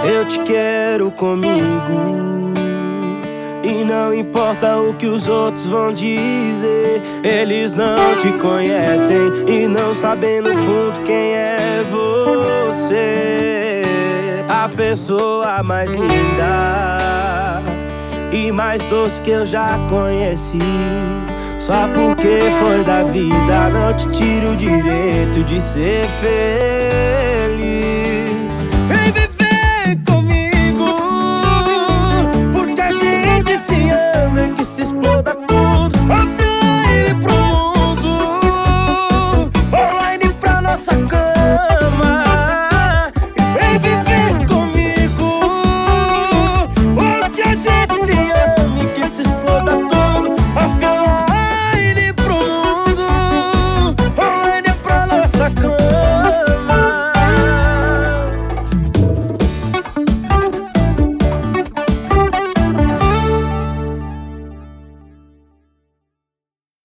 Eu te quero comigo, e não importa o que os outros vão dizer. Eles não te conhecem e não sabem no fundo quem é você. A pessoa mais linda e mais doce que eu já conheci. Só porque foi da vida, não te tiro o direito de ser feliz.